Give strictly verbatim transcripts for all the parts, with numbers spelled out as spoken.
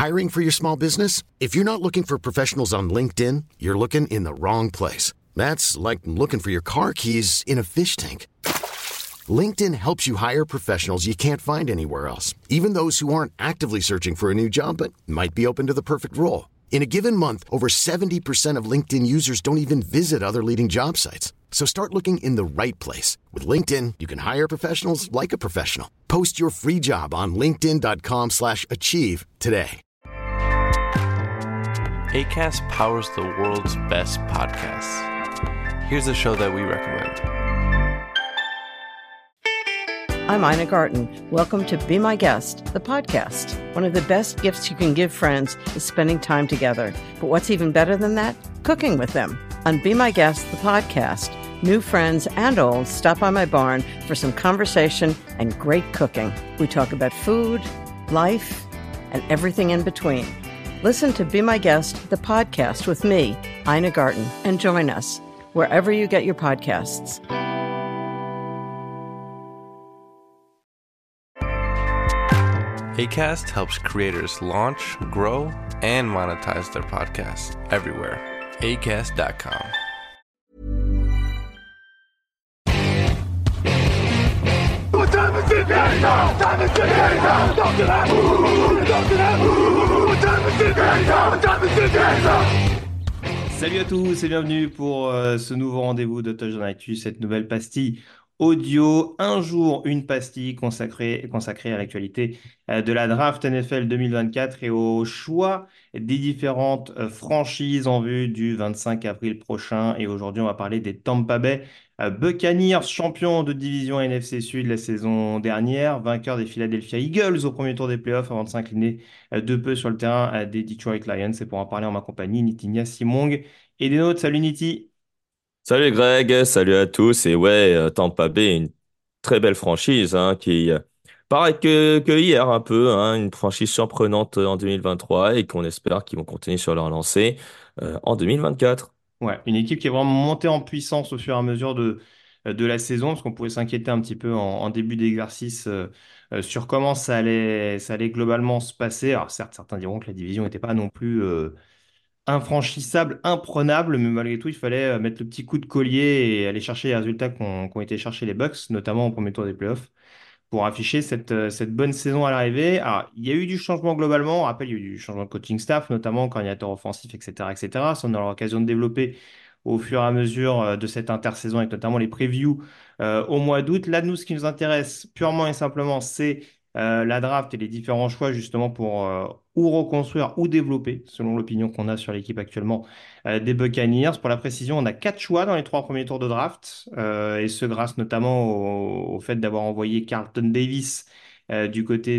Hiring for your small business? If you're not looking for professionals on LinkedIn, you're looking in the wrong place. That's like looking for your car keys in a fish tank. LinkedIn helps you hire professionals you can't find anywhere else, even those who aren't actively searching for a new job but might be open to the perfect role. In a given month, over seventy percent of LinkedIn users don't even visit other leading job sites. So start looking in the right place. With LinkedIn, you can hire professionals like a professional. Post your free job on linkedin.com slash achieve today. Acast powers the world's best podcasts. Here's a show that we recommend. I'm Ina Garten. Welcome to Be My Guest, the podcast. One of the best gifts you can give friends is spending time together. But what's even better than that? Cooking with them. On Be My Guest, the podcast, new friends and old stop by my barn for some conversation and great cooking. We talk about food, life, and everything in between. Listen to Be My Guest, the podcast with me, Ina Garten, and join us wherever you get your podcasts. Acast helps creators launch, grow, and monetize their podcasts everywhere. acast dot com. Salut à tous et bienvenue pour euh, ce nouveau rendez-vous de Touchdown Actu, cette nouvelle pastille audio, un jour une pastille consacrée, consacrée à l'actualité euh, de la draft N F L deux mille vingt-quatre et au choix des différentes euh, franchises en vue du vingt-cinq avril prochain. Et aujourd'hui, on va parler des Tampa Bay euh, Buccaneers, champions de division N F C Sud la saison dernière, vainqueurs des Philadelphia Eagles au premier tour des playoffs avant de s'incliner euh, de peu sur le terrain euh, des Detroit Lions. Et pour en parler en ma compagnie, Nitinia Simong et des nôtres. Salut Niti. Salut Greg, salut à tous. Et ouais, euh, Tampa Bay, une très belle franchise hein, qui, euh, pareil que, que hier un peu, hein, une franchise surprenante en deux mille vingt-trois et qu'on espère qu'ils vont continuer sur leur lancée euh, en deux mille vingt-quatre. Ouais, une équipe qui est vraiment montée en puissance au fur et à mesure de, de la saison, parce qu'on pouvait s'inquiéter un petit peu en, en début d'exercice euh, euh, sur comment ça allait, ça allait globalement se passer. Alors certes, certains diront que la division n'était pas non plus euh, infranchissable, imprenable, mais malgré tout, il fallait euh, mettre le petit coup de collier et aller chercher les résultats qu'ont qu'ont été chercher les Bucks, notamment au premier tour des playoffs, pour afficher cette, euh, cette bonne saison à l'arrivée. Alors, il y a eu du changement globalement. On rappelle, il y a eu du changement de coaching staff, notamment coordinateur offensif, et cetera, et cetera. Ça, on aura l'occasion de développer au fur et à mesure euh, de cette intersaison, avec notamment les previews euh, au mois d'août. Là, nous, ce qui nous intéresse purement et simplement, c'est euh, la draft et les différents choix justement pour euh, ou reconstruire ou développer, selon l'opinion qu'on a sur l'équipe actuellement euh, des Buccaneers. Pour la précision, on a quatre choix dans les trois premiers tours de draft, euh, et ce grâce notamment au, au fait d'avoir envoyé Carlton Davis euh, du côté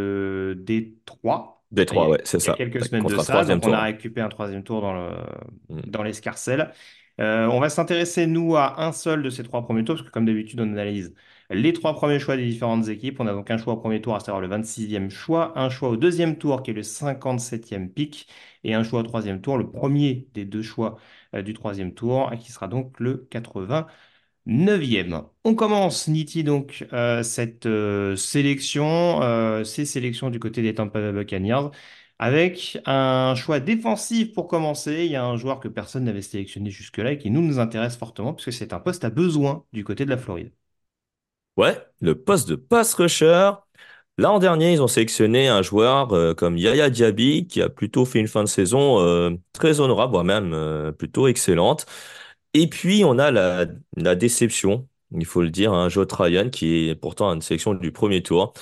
de Détroit. Il y a, Détroit, ouais, c'est il y a ça. quelques semaines de Contre un ça, troisième donc on a tour. récupéré un troisième tour dans le, Mm. dans l'escarcelle. Euh, on va s'intéresser, nous, à un seul de ces trois premiers tours, parce que comme d'habitude, on analyse les trois premiers choix des différentes équipes. On a donc un choix au premier tour, à savoir le vingt-sixième choix, un choix au deuxième tour, qui est le cinquante-septième pick, et un choix au troisième tour, le premier des deux choix euh, du troisième tour, qui sera donc le quatre-vingt-neuvième. On commence, Niti, donc, euh, cette euh, sélection, euh, ces sélections du côté des Tampa Bay Buccaneers, avec un choix défensif pour commencer. Il y a un joueur que personne n'avait sélectionné jusque-là et qui nous, nous intéresse fortement, puisque c'est un poste à besoin du côté de la Floride. Ouais, le poste de pass rusher. L'an dernier, ils ont sélectionné un joueur euh, comme Yaya Diaby qui a plutôt fait une fin de saison euh, très honorable, voire même euh, plutôt excellente. Et puis, on a la, la déception, il faut le dire, un Joe Tryon qui est pourtant une sélection du premier tour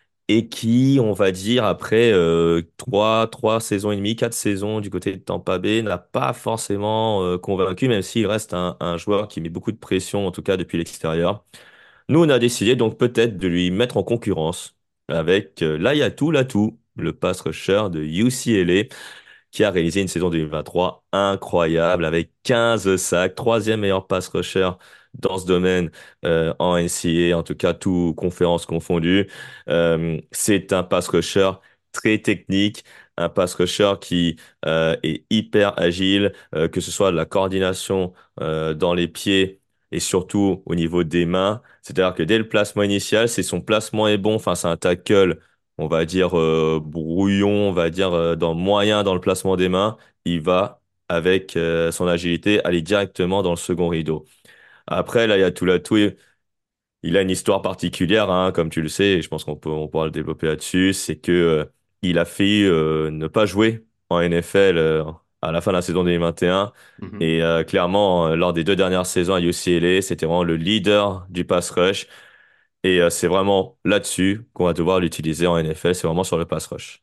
et qui, on va dire, après euh, trois, trois saisons et demie, quatre saisons du côté de Tampa Bay, n'a pas forcément euh, convaincu, même s'il reste un, un joueur qui met beaucoup de pression, en tout cas depuis l'extérieur. Nous, on a décidé donc peut-être de lui mettre en concurrence avec euh, Laiatu Latu, le pass rusher de U C L A, qui a réalisé une saison deux mille vingt-trois incroyable avec quinze sacs, troisième meilleur pass rusher dans ce domaine euh, en N C A A, en tout cas tout conférence confondue. Euh, c'est un pass rusher très technique, un pass rusher qui euh, est hyper agile, euh, que ce soit de la coordination euh, dans les pieds et surtout au niveau des mains. C'est-à-dire que dès le placement initial, si son placement est bon face à un tackle, on va dire, euh, brouillon, on va dire, euh, dans moyen dans le placement des mains, il va, avec euh, son agilité, aller directement dans le second rideau. Après, là, il y a tout l'atout. Il a une histoire particulière, hein, comme tu le sais, et je pense qu'on peut, on pourra le développer là-dessus. C'est que, euh, il a failli euh, ne pas jouer en N F L euh, à la fin de la saison deux mille vingt et un. Mhm. Et euh, clairement, euh, lors des deux dernières saisons à U C L A, c'était vraiment le leader du pass rush. Et euh, c'est vraiment là-dessus qu'on va devoir l'utiliser en N F L. C'est vraiment sur le pass rush.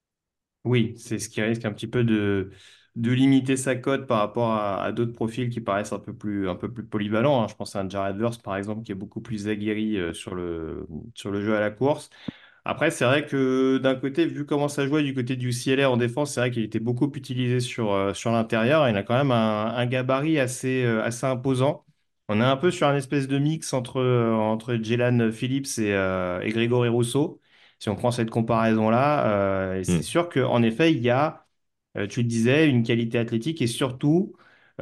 Oui, c'est ce qui risque un petit peu de, de limiter sa cote par rapport à, à d'autres profils qui paraissent un peu plus, un peu plus polyvalents, hein. Je pense à un Jared Verse, par exemple, qui est beaucoup plus aguerri euh, sur le, sur le jeu à la course. Après, c'est vrai que d'un côté, vu comment ça jouait du côté du U C L A en défense, c'est vrai qu'il était beaucoup utilisé sur, euh, sur l'intérieur. Il a quand même un, un gabarit assez, euh, assez imposant. On est un peu sur un espèce de mix entre, euh, entre Jalen Phillips et, euh, et Grégory Rousseau, si on prend cette comparaison-là. Euh, et c'est Hmm. sûr qu'en effet, il y a, euh, tu le disais, une qualité athlétique et surtout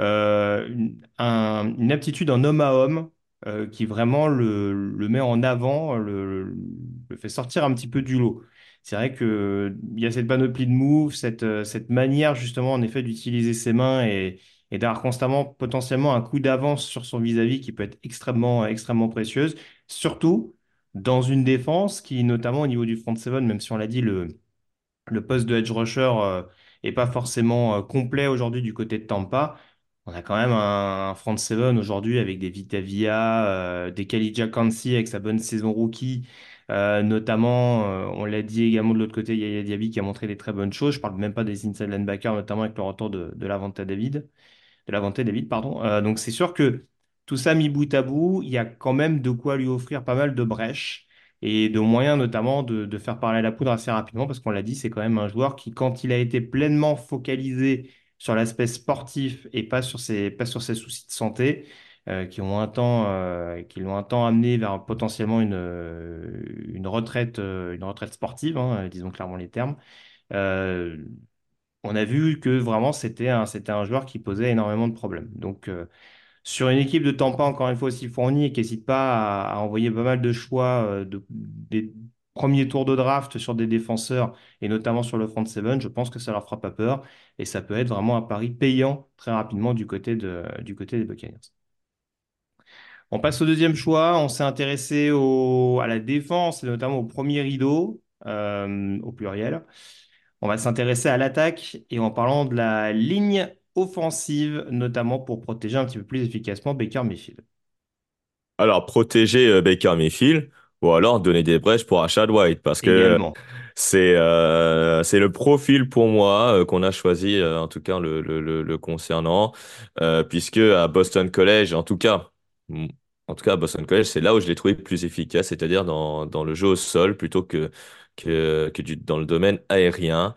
euh, une, un- une aptitude en homme à homme euh, qui vraiment le, le met en avant, le, le fait sortir un petit peu du lot. C'est vrai que il y a cette panoplie de moves, cette, euh, cette manière justement en effet d'utiliser ses mains et, et d'avoir constamment potentiellement un coup d'avance sur son vis-à-vis qui peut être extrêmement, extrêmement précieuse, surtout dans une défense qui, notamment au niveau du front seven, même si on l'a dit, le le poste de edge rusher euh, est pas forcément euh, complet aujourd'hui du côté de Tampa. On a quand même un, un front seven aujourd'hui avec des Vita Vea, euh, des Khalid Kansi avec sa bonne saison rookie. Euh, notamment, euh, on l'a dit également de l'autre côté, Yaya Diaby qui a montré des très bonnes choses. Je parle même pas des inside linebackers, notamment avec le retour de, de Lavonte David de la Vente David, pardon. Euh, donc c'est sûr que tout ça mis bout à bout, il y a quand même de quoi lui offrir pas mal de brèches et de moyens notamment de, de faire parler la poudre assez rapidement parce qu'on l'a dit, c'est quand même un joueur qui, quand il a été pleinement focalisé sur l'aspect sportif et pas sur ses, pas sur ses soucis de santé, euh, qui ont un temps, euh, qui l'ont un temps amené vers potentiellement une, euh, une retraite, euh, une retraite sportive, hein, disons clairement les termes. Euh, on a vu que vraiment c'était un, c'était un joueur qui posait énormément de problèmes. Donc, euh, sur une équipe de Tampa, encore une fois aussi fournie et qui n'hésite pas à, à envoyer pas mal de choix euh, de, des premiers tours de draft sur des défenseurs et notamment sur le front seven, je pense que ça leur fera pas peur et ça peut être vraiment un pari payant très rapidement du côté de, du côté des Buccaneers. On passe au deuxième choix. On s'est intéressé au- à la défense et notamment au premier rideau, euh, au pluriel. On va s'intéresser à l'attaque et en parlant de la ligne offensive, notamment pour protéger un petit peu plus efficacement Baker Mayfield. Alors, protéger euh, Baker Mayfield ou alors donner des brèches pour Rashad White parce que Également. c'est euh, c'est le profil pour moi euh, qu'on a choisi, euh, en tout cas le, le, le, le concernant, euh, puisque à Boston College, en tout cas, mm, en tout cas à Boston College, c'est là où je l'ai trouvé plus efficace, c'est-à-dire dans, dans le jeu au sol plutôt que, que, que du, dans le domaine aérien.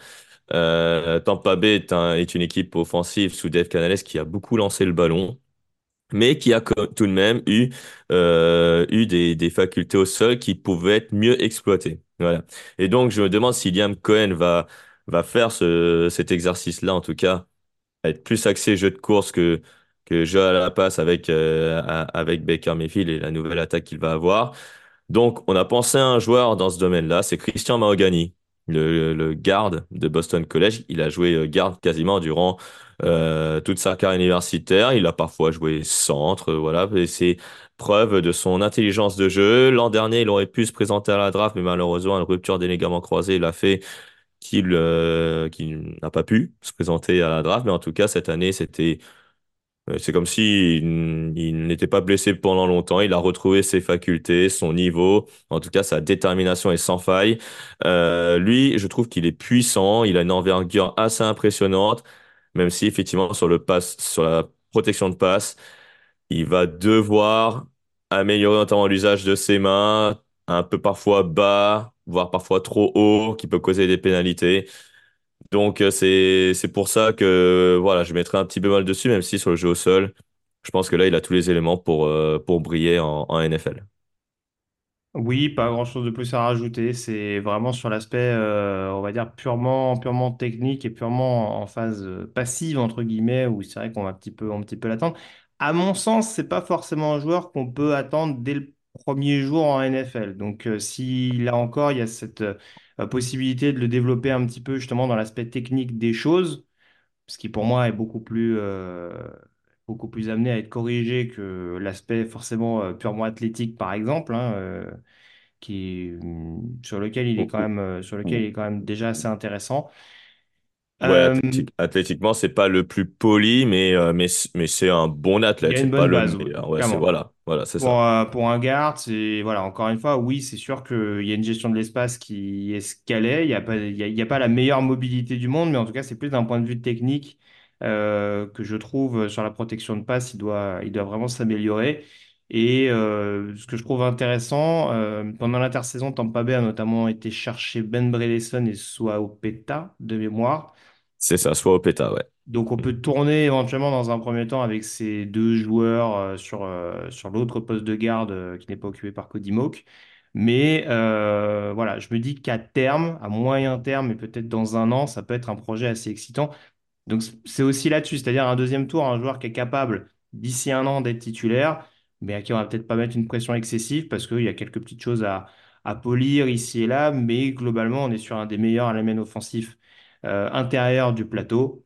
Euh, Tampa Bay est, un, est une équipe offensive sous Dave Canales qui a beaucoup lancé le ballon mais qui a co- tout de même eu, euh, eu des, des facultés au sol qui pouvaient être mieux exploitées. Voilà. Et donc, je me demande si Liam Cohen va, va faire ce, cet exercice-là, en tout cas, être plus axé jeu de course que, que jeu à la passe avec, euh, a- avec Baker Mayfield et la nouvelle attaque qu'il va avoir. Donc, on a pensé à un joueur dans ce domaine-là, c'est Christian Mahogany, le, le garde de Boston College. Il a joué euh, garde quasiment durant euh, toute sa carrière universitaire. Il a parfois joué centre, euh, voilà, et c'est preuve de son intelligence de jeu. L'an dernier, il aurait pu se présenter à la draft, mais malheureusement, une rupture des ligaments croisés l'a fait qu'il euh, qu'il n'a pas pu se présenter à la draft. Mais en tout cas, cette année, c'était euh, C'est comme si il, il n'était pas blessé pendant longtemps. Il a retrouvé ses facultés, son niveau. En tout cas, sa détermination est sans faille. Euh, lui, je trouve qu'il est puissant. Il a une envergure assez impressionnante, même si effectivement sur le pass, sur la protection de passe, il va devoir améliorer notamment l'usage de ses mains, un peu parfois bas, voire parfois trop haut, qui peut causer des pénalités. Donc euh, c'est c'est pour ça que voilà, je mettrai un petit bémol dessus, même si sur le jeu au sol, je pense que là, il a tous les éléments pour, euh, pour briller en, en N F L. Oui, pas grand-chose de plus à rajouter. C'est vraiment sur l'aspect, euh, on va dire, purement, purement technique et purement en phase euh, passive, entre guillemets, où c'est vrai qu'on va un petit peu, un petit peu l'attendre. À mon sens, c'est pas forcément un joueur qu'on peut attendre dès le premier jour en N F L. Donc, euh, si là encore, il y a cette, euh, euh, possibilité de le développer un petit peu justement dans l'aspect technique des choses, ce qui pour moi est beaucoup plus, euh, beaucoup plus amené à être corrigé que l'aspect forcément euh, purement athlétique, par exemple, hein, euh, qui, hum, sur lequel il est Ou- quand ou- même, euh, sur lequel il ou- est quand même déjà assez intéressant. Ouais, Euh, athlétique, athlétiquement, c'est pas le plus poli, mais, euh, mais, mais c'est un bon il y athlète. a une C'est pas bonne le base, ouais, meilleur. Ouais, c'est clairement. voilà. Voilà, c'est Pour, ça. euh, pour un guard, c'est voilà, encore une fois, oui, c'est sûr qu'il y a une gestion de l'espace qui est ce qu'elle est. Il n'y a pas, il y a, il y a pas la meilleure mobilité du monde, mais en tout cas, c'est plus d'un point de vue technique euh, que je trouve euh, sur la protection de passe, il doit, il doit vraiment s'améliorer. Et euh, ce que je trouve intéressant, euh, pendant l'intersaison, Tampa Bay a notamment été chercher Ben Bredeson et Soao Peta de mémoire. C'est ça, soit au péta, ouais. Donc on peut tourner éventuellement dans un premier temps avec ces deux joueurs euh, sur, euh, sur l'autre poste de garde euh, qui n'est pas occupé par Cody Mauch. Mais euh, voilà, je me dis qu'à terme, à moyen terme et peut-être dans un an, ça peut être un projet assez excitant. Donc c- c'est aussi là-dessus, c'est-à-dire un deuxième tour, un joueur qui est capable d'ici un an d'être titulaire, mais à qui on va peut-être pas mettre une pression excessive parce qu'il y a quelques petites choses à, à polir ici et là, mais globalement on est sur un des meilleurs éléments offensifs euh, intérieurs du plateau.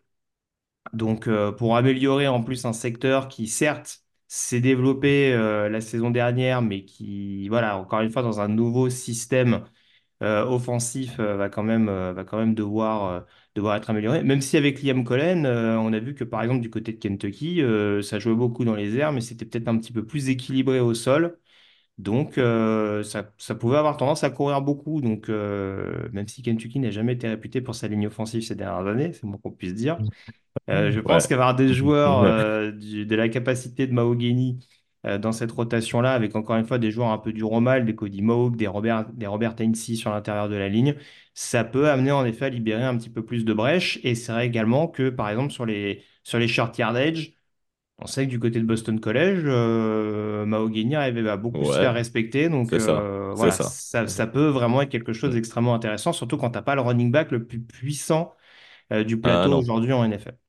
Donc, euh, pour améliorer en plus un secteur qui, certes, s'est développé euh, la saison dernière, mais qui, voilà, encore une fois, dans un nouveau système euh, offensif, euh, va quand même, euh, va quand même devoir, euh, devoir être amélioré. Même si avec Liam Cohen, euh, on a vu que, par exemple, du côté de Kentucky, euh, ça jouait beaucoup dans les airs, mais c'était peut-être un petit peu plus équilibré au sol. Donc, euh, ça, ça pouvait avoir tendance à courir beaucoup. Donc, euh, même si Kentucky n'a jamais été réputé pour sa ligne offensive ces dernières années, c'est moins qu'on puisse dire. Euh, je pense Ouais. qu'avoir des joueurs euh, du- de la capacité de Mahogany euh, dans cette rotation-là, avec encore une fois des joueurs un peu du Romal, des Cody Mauk, des Robert, des Robert Hainsey sur l'intérieur de la ligne, ça peut amener en effet à libérer un petit peu plus de brèches. Et c'est vrai également que, par exemple, sur les, sur les short yardage, on sait que du côté de Boston College, euh, Mahogany arrivait à beaucoup se Ouais, faire respecter. Donc c'est ça. euh, C'est voilà, ça. ça, ça peut vraiment être quelque chose d'extrêmement intéressant, surtout quand tu n'as pas le running back le plus puissant euh, du Ah plateau non. aujourd'hui en N F L.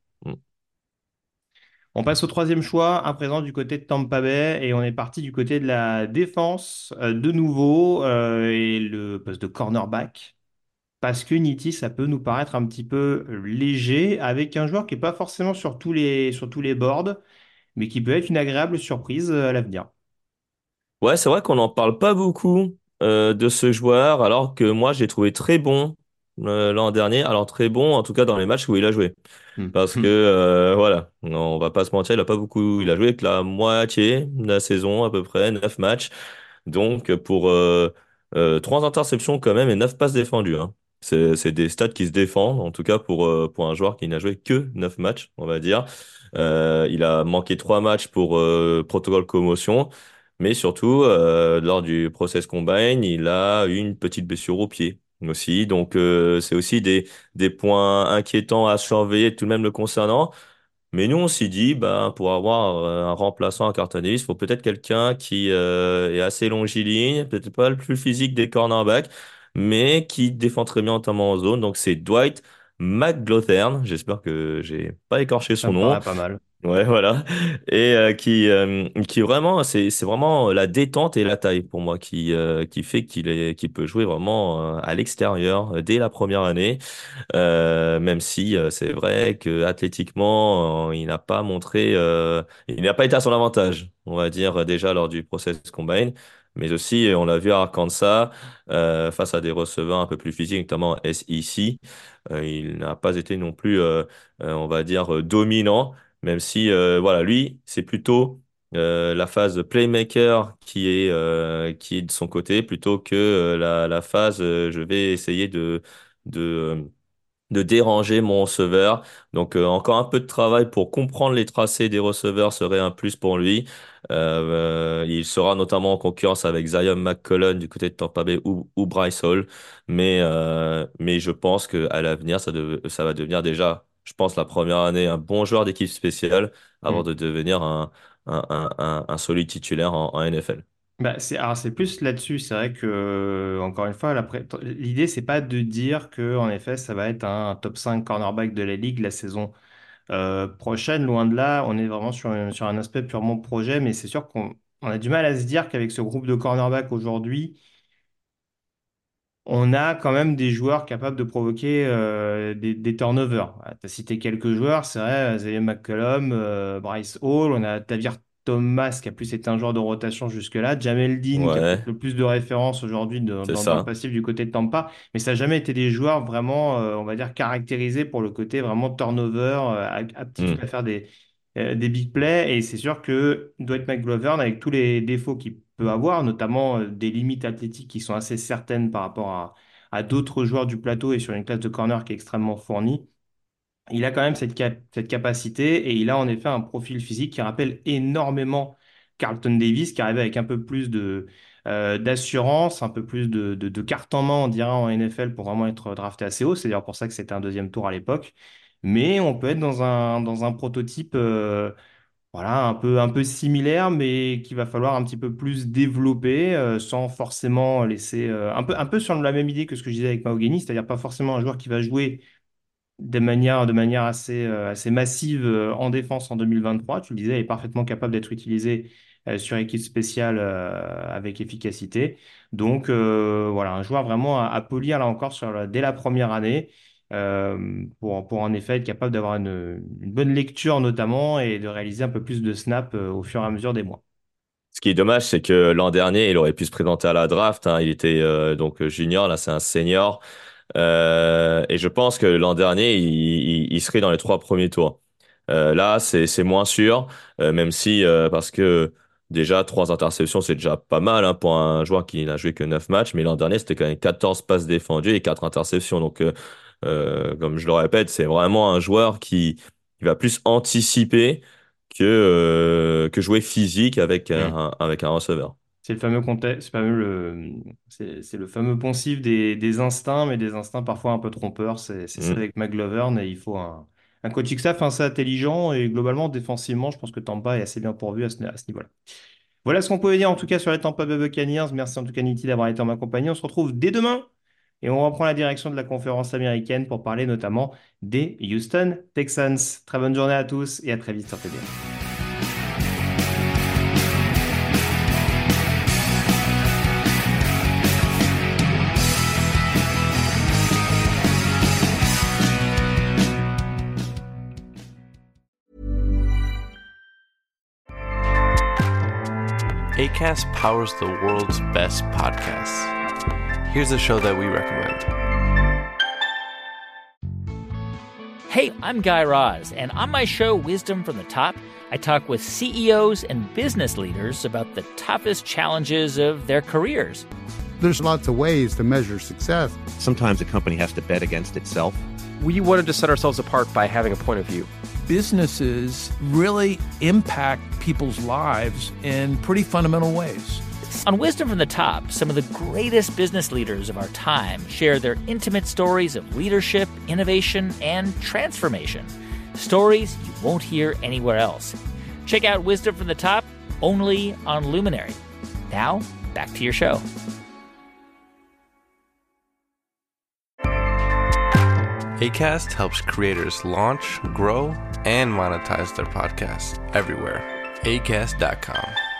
On passe au troisième choix, à présent du côté de Tampa Bay, et on est parti du côté de la défense euh, de nouveau, euh, et le poste de cornerback, parce que Nitti, ça peut nous paraître un petit peu léger, avec un joueur qui n'est pas forcément sur tous les, sur tous les boards, mais qui peut être une agréable surprise euh, à l'avenir. Ouais, c'est vrai qu'on n'en parle pas beaucoup euh, de ce joueur, alors que moi, j'ai trouvé très bon euh, l'an dernier. Alors, très bon, en tout cas, dans les matchs où il a joué. Hmm. Parce que, euh, voilà, on va pas se mentir, il a pas beaucoup, il a joué que la moitié de la saison, à peu près, neuf matchs. Donc, pour euh, euh, trois interceptions quand même et neuf passes défendues, hein. C'est, c'est des stats qui se défendent, en tout cas pour, euh, pour un joueur qui n'a joué que neuf matchs, on va dire. Euh, il a manqué trois matchs pour euh, protocole commotion, mais surtout, euh, lors du process combine, il a eu une petite blessure au pied aussi. Donc, euh, c'est aussi des, des points inquiétants à surveiller tout de même le concernant. Mais nous, on s'est dit, bah, pour avoir euh, un remplaçant à Carlton Davis, il faut peut-être quelqu'un qui euh, est assez longiligne, peut-être pas le plus physique des cornerbacks, mais qui défend très bien, notamment en zone. Donc, c'est Dwight McGlothern. J'espère que j'ai pas écorché Ça son me nom. paraît pas mal. Ouais, voilà. Et euh, qui, euh, qui vraiment, c'est, c'est vraiment la détente et la taille pour moi qui, euh, qui fait qu'il est, qu'il peut jouer vraiment euh, à l'extérieur euh, dès la première année. Euh, même si euh, c'est vrai que athlétiquement, euh, il n'a pas montré, euh, il n'a pas été à son avantage, on va dire euh, déjà lors du process combine, mais aussi euh, on l'a vu à Arkansas euh, face à des receveurs un peu plus physiques, notamment S E C, euh, il n'a pas été non plus, euh, euh, on va dire, euh, dominant, même si euh, voilà, lui, c'est plutôt euh, la phase playmaker qui est euh, qui est de son côté plutôt que euh, la, la phase euh, je vais essayer de de euh, de déranger mon receveur. Donc euh, encore un peu de travail pour comprendre les tracés des receveurs serait un plus pour lui. Euh, euh, il sera notamment en concurrence avec Zion McCollum du côté de Tampa Bay ou, ou Bryce Hall. Mais, euh, mais je pense qu'à l'avenir, ça, dev- ça va devenir déjà, je pense, la première année, un bon joueur d'équipe spéciale avant Hmm. de devenir un, un, un, un, un solide titulaire en, en N F L. Bah, c'est, alors c'est plus là-dessus, c'est vrai que, euh, encore une fois, la pré- l'idée, c'est pas de dire que, en effet, ça va être un, top cinq cornerback de la ligue la saison Euh, prochaine, loin de là, on est vraiment sur, un- sur un aspect purement projet, mais c'est sûr qu'on on a du mal à se dire qu'avec ce groupe de cornerbacks aujourd'hui, on a quand même des joueurs capables de provoquer euh, des, des turnovers. Tu as cité quelques joueurs, c'est vrai, Zay McCollum, euh, Bryce Hall, on a Tavir Thomas qui a plus été un joueur de rotation jusque-là, Jamel Dean qui a peut-être Ouais, le plus de références aujourd'hui dans, c'est dans, dans le ça. passif du côté de Tampa, mais ça n'a jamais été des joueurs vraiment, euh, on va dire, caractérisés pour le côté vraiment turnover, euh, aptitude Hmm. à faire des, euh, des big plays. Et c'est sûr que Dwight McGlover, avec tous les défauts qu'il peut avoir, notamment euh, des limites athlétiques qui sont assez certaines par rapport à, à d'autres joueurs du plateau et sur une classe de corner qui est extrêmement fournie, il a quand même cette, cap- cette capacité et il a en effet un profil physique qui rappelle énormément Carlton Davis, qui arrive avec un peu plus de, euh, d'assurance, un peu plus de, de, de carte en main, on dirait, en N F L pour vraiment être drafté assez haut. C'est d'ailleurs pour ça que c'était un deuxième tour à l'époque. Mais on peut être dans un, dans un prototype euh, voilà, un peu, un peu similaire, mais qu'il va falloir un petit peu plus développer euh, sans forcément laisser. Euh, un peu, un peu sur la même idée que ce que je disais avec Maogeni, c'est-à-dire pas forcément un joueur qui va jouer de manière, de manière assez, euh, assez massive euh, en défense en deux mille vingt-trois. Tu le disais, il est parfaitement capable d'être utilisé euh, sur équipe spéciale euh, avec efficacité. Donc euh, voilà, un joueur vraiment à, à polir là encore sur la- dès la première année euh, pour, pour en effet être capable d'avoir une, une bonne lecture notamment et de réaliser un peu plus de snaps euh, au fur et à mesure des mois. Ce qui est dommage, c'est que l'an dernier, il aurait pu se présenter à la draft, hein. Il était euh, donc junior, là c'est un senior. Euh, et je pense que l'an dernier, il, il- il serait dans les trois premiers tours. Euh, là, c'est c'est moins sûr, euh, même si euh, parce que déjà trois interceptions, c'est déjà pas mal, hein, pour un joueur qui n'a joué que neuf matchs. Mais l'an dernier, c'était quand même quatorze passes défendues et quatre interceptions. Donc, euh, euh, comme je le répète, c'est vraiment un joueur qui, qui va plus anticiper que euh, que jouer physique avec un, avec un receveur. C'est le fameux contexte, c'est fameux le, c'est c'est le fameux poncif des, des instincts, mais des instincts parfois un peu trompeurs. C'est c'est ça Mm. avec McGlovern et il faut un, un coaching staff assez intelligent et globalement défensivement, je pense que Tampa est assez bien pourvu à ce, à ce niveau-là. Voilà ce qu'on pouvait dire en tout cas sur les Tampa Bay Buccaneers. Merci en tout cas Nitti d'avoir été en ma compagnie. On se retrouve dès demain et on reprend la direction de la conférence américaine pour parler notamment des Houston Texans. Très bonne journée à tous et à très vite sur T D F. Acast powers the world's best podcasts. Here's a show that we recommend. Hey, I'm Guy Raz, and on my show, Wisdom from the Top, I talk with C E Os and business leaders about the toughest challenges of their careers. There's lots of ways to measure success. Sometimes a company has to bet against itself. We wanted to set ourselves apart by having a point of view. Businesses really impact people's lives in pretty fundamental ways. On Wisdom from the Top, some of the greatest business leaders of our time share their intimate stories of leadership, innovation, and transformation. Stories you won't hear anywhere else. Check out Wisdom from the Top only on Luminary. Now, back to your show. Acast helps creators launch, grow, and monetize their podcasts everywhere. acast dot com.